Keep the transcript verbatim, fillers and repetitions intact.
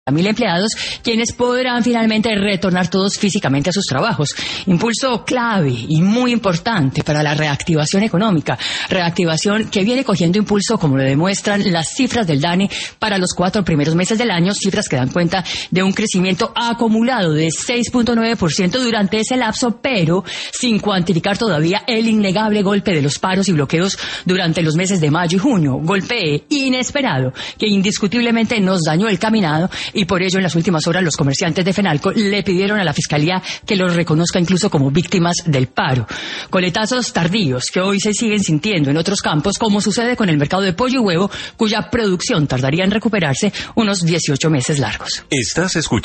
mil empleados, quienes podrán finalmente retornar todos físicamente a sus trabajos. Impulso clave y muy importante para la reactivación económica. Reactivación que viene cogiendo impulso, como lo demuestran las cifras del DANE para los cuatro primeros meses del año, cifras que dan cuenta de un crecimiento acumulado de seis punto nueve por ciento durante ese lapso, pero sin cuantificar todavía el innegable golpe de los paros y bloqueos durante los meses de mayo y junio. Golpe inesperado que indiscutiblemente nos dañó el caminado, y por ello en las últimas horas los comerciantes de FENALCO le pidieron a la Fiscalía que los reconozca incluso como víctimas del paro. Coletazos tardíos que hoy se siguen sintiendo en otros campos, como sucede con el mercado de pollo y huevo, cuya producción tardaría en recuperarse unos dieciocho meses largos. Estás escuchando